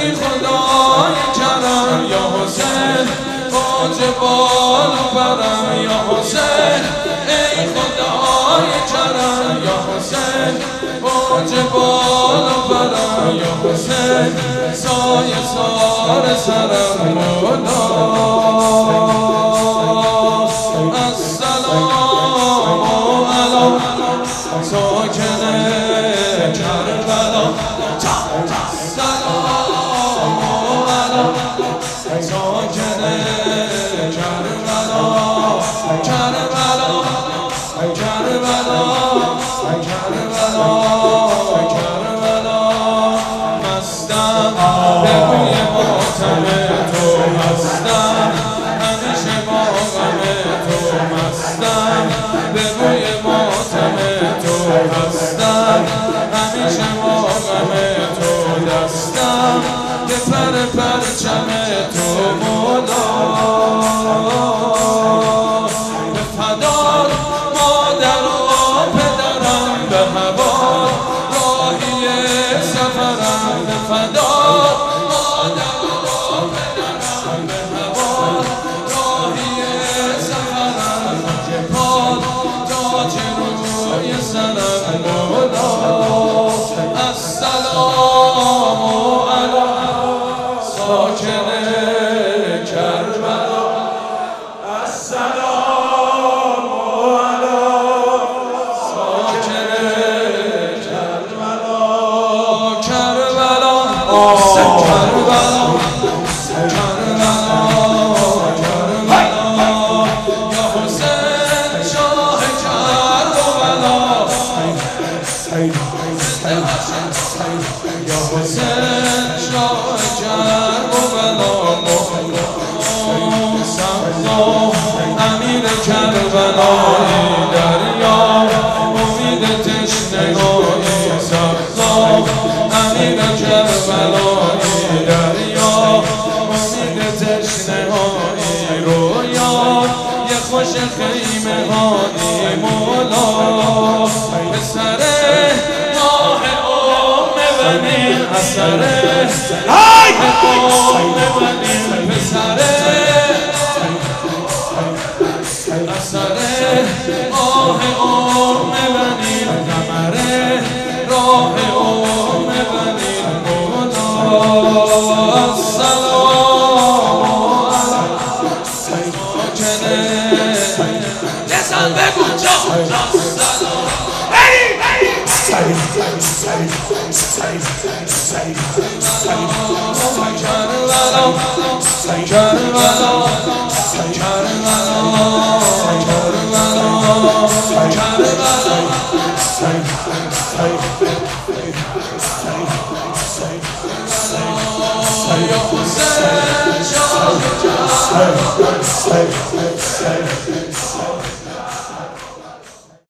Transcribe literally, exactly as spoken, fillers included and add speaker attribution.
Speaker 1: ای خدای کرم یا حسین باج بال برم یا حسین ای خدای کرم یا حسین باج بال برم یا حسین سایه سار سرم مولا ساکن کربلا سلام علی ساکن کربلا کربلا کربلا کربلا کربلا مستم به بوی ماتم تو مستم همیشه با غم تو مستم به بوی ماتم هستم همیشه با غم تو دستم به پر پرچم تو مولا به فدار مادر و پدرم به هوا راهی سفرم به فدار مادر و پدرم به هوا راهی سفرم که پاد تاج روی سرم مولا السلام علی ساکن کربلا السلام علی ساکن کربلا کربلا کربلا کربلا کربلا یا حسین شاه کربلا یا حسین شاه کربلا سبزا امیر کربلای دریا امید تشنگای سبزا امیر کربلای دریا امید تشنگای رویا یه خوش خیمه هایی مولا پسره ماه ام بنی اثره ام بنی پسره اثره ماه ام بنی قمره راه ام بنی مولا السلام علی ساکنه لسان بگو جا السلام کربلا کربلا کربلا یا حسین شاه